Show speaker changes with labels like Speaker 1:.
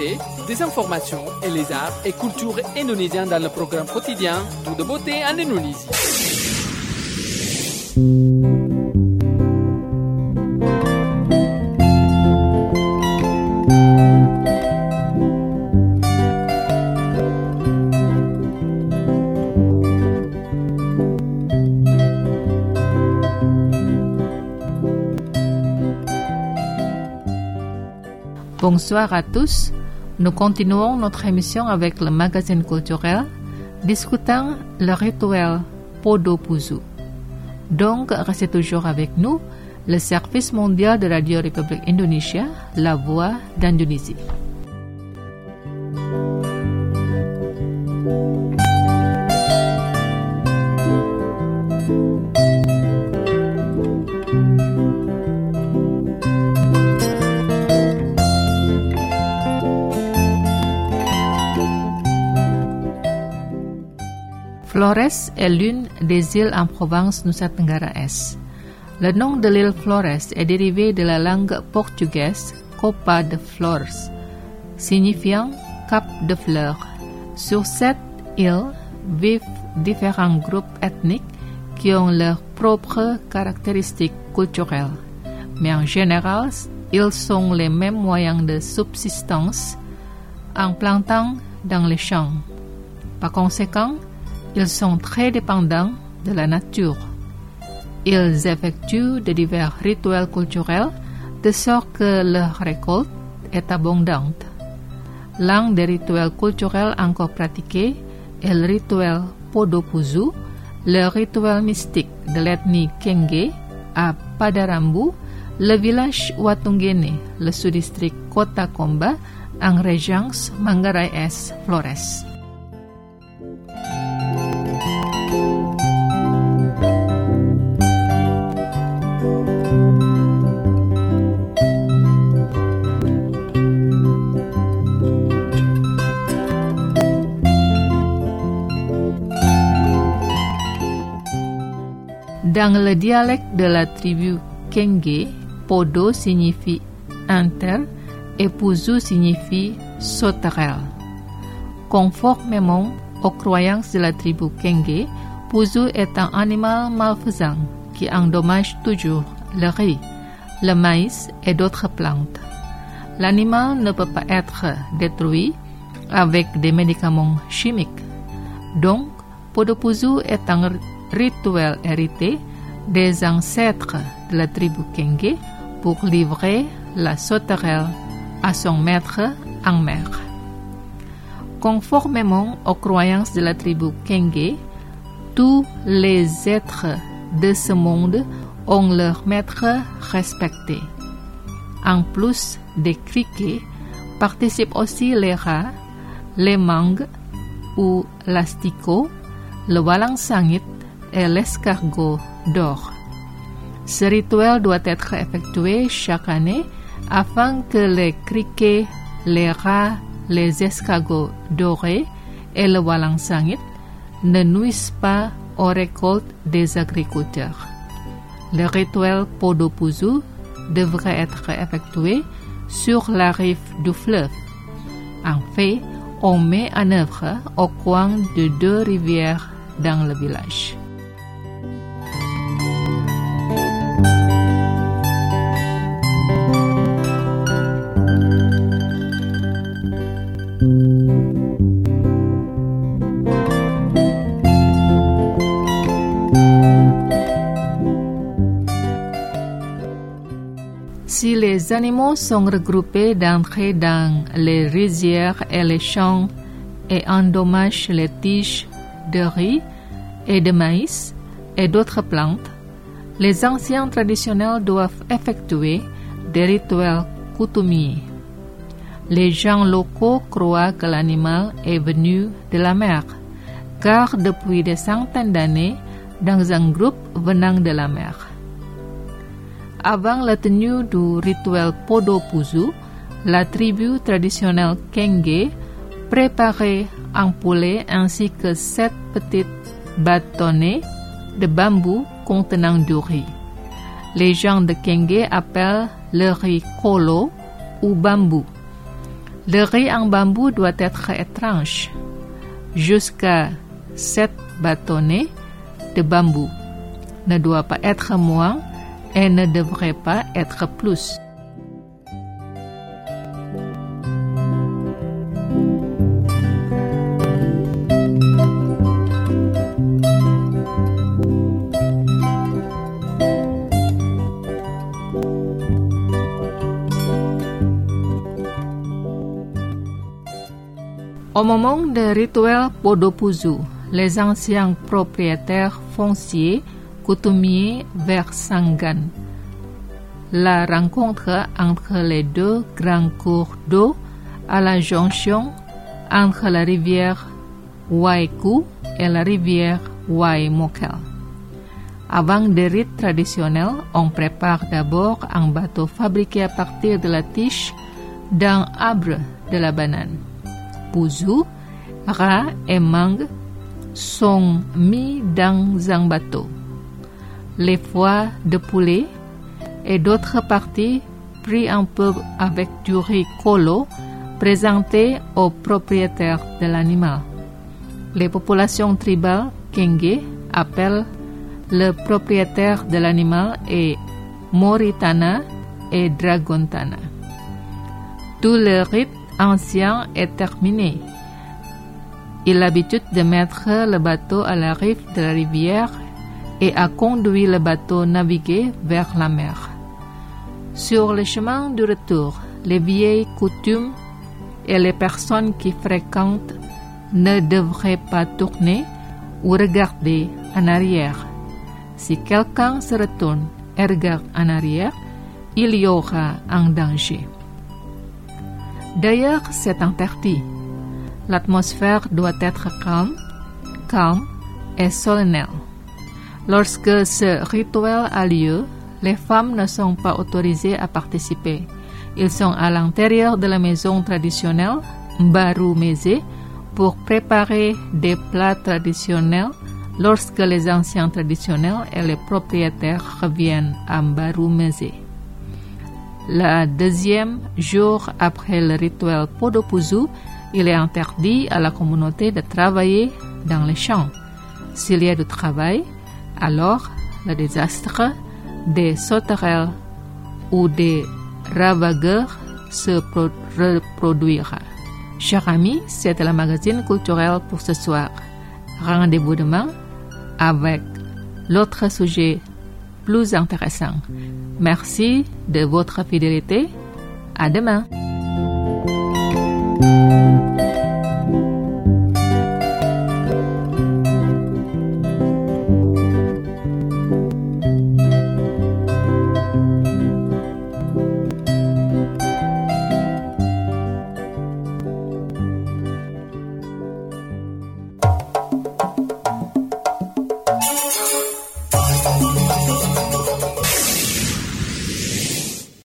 Speaker 1: l'actualité, des informations et les arts et cultures indonésiens dans le programme quotidien Tout de beauté en Indonésie.
Speaker 2: Bonsoir à tous. Nous continuons notre émission avec le magazine culturel discutant le rituel Podo Puzu. Donc, restez toujours avec nous, le service mondial de Radio République Indonésia, la voix d'Indonésie. Flores est l'une des îles en province Nusa Tenggara Est. Le nom de l'île Flores est dérivé de la langue portugaise Copa de Flores, signifiant cap de fleurs. Sur cette île vivent différents groupes ethniques qui ont leurs propres caractéristiques culturelles. Mais en général, ils ont les mêmes moyens de subsistance en plantant dans les champs. Par conséquent, ils sont très dépendants de la nature. Ils effectuent de divers rituels culturels de sorte que leur récolte est abondante. L'un des rituels culturels encore pratiqués est le rituel Podo Puzu, le rituel mystique de l'ethnie Kenge à Padarambu, le village Watungene, le sous-district Kota Komba, en Régence Manggarai Est, Flores. Dans le dialecte de la tribu Kenge, Podo signifie inter et Puzu signifie sauterelle. Conformément aux croyances de la tribu Kenge, Puzu est un animal malfaisant qui endommage toujours le riz, le maïs et d'autres plantes. L'animal ne peut pas être détruit avec des médicaments chimiques. Donc, Podo Puzu est un rituel hérité des ancêtres de la tribu Kenge pour livrer la sauterelle à son maître en mer. Conformément aux croyances de la tribu Kenge, tous les êtres de ce monde ont leur maître respecté. En plus des criquets, participent aussi les rats, les mangues ou l'asticot, le walang sangit et l'escargot d'or. Ce rituel doit être effectué chaque année afin que les criquets, les rats, les escargots dorés et le walang sangit ne nuisent pas aux récoltes des agriculteurs. Le rituel Podo Puzu devrait être effectué sur la rive du fleuve. En fait, on met en œuvre au coin de 2 rivières dans le village. Si les animaux sont regroupés d'entrer dans les rizières et les champs et endommagent les tiges de riz et de maïs et d'autres plantes, les anciens traditionnels doivent effectuer des rituels coutumiers. Les gens locaux croient que l'animal est venu de la mer, car depuis des centaines d'années, dans un groupe venant de la mer. Avant la tenue du rituel Podo Puzu, la tribu traditionnelle Kenge préparait un poulet ainsi que 7 petites bâtonnets de bambou contenant du riz. Les gens de Kenge appellent le riz kolo ou bambou. Le riz en bambou doit être étanche, jusqu'à 7 bâtonnets de bambou. Ne doit pas être moins et ne devrait pas être plus. Au moment du rituel Podopuzu, les anciens propriétaires fonciers coutumiers versangan la rencontre entre les deux grands cours d'eau à la jonction entre la rivière Waiku et la rivière Waimokel. Avant des rites traditionnels, on prépare d'abord un bateau fabriqué à partir de la tige d'un arbre de la banane. Puzu, rat et mangue sont mis dans un bateau. Les foies de poulet et d'autres parties pris un peu avec du riz kolo présenté aux propriétaires de l'animal. Les populations tribales Kenge appellent le propriétaire de l'animal et Moritana et Dragontana. Tout le rite ancien est terminé. Il a l'habitude de mettre le bateau à la rive de la rivière et a conduit le bateau naviguer vers la mer. Sur le chemin du retour, les vieilles coutumes et les personnes qui fréquentent ne devraient pas tourner ou regarder en arrière. Si quelqu'un se retourne et regarde en arrière, il y aura un danger. D'ailleurs, c'est interdit. L'atmosphère doit être calme et solennelle. Lorsque ce rituel a lieu, les femmes ne sont pas autorisées à participer. Ils sont à l'intérieur de la maison traditionnelle, Mbaru Meze, pour préparer des plats traditionnels lorsque les anciens traditionnels et les propriétaires reviennent à Mbaru Meze. Le deuxième jour après le rituel Podopuzu, il est interdit à la communauté de travailler dans les champs. S'il y a du travail, alors le désastre des sauterelles ou des ravageurs se reproduira. Chers amis, c'était le magazine culturel pour ce soir. Rendez-vous demain avec l'autre sujet plus intéressant. Merci de votre fidélité. À demain.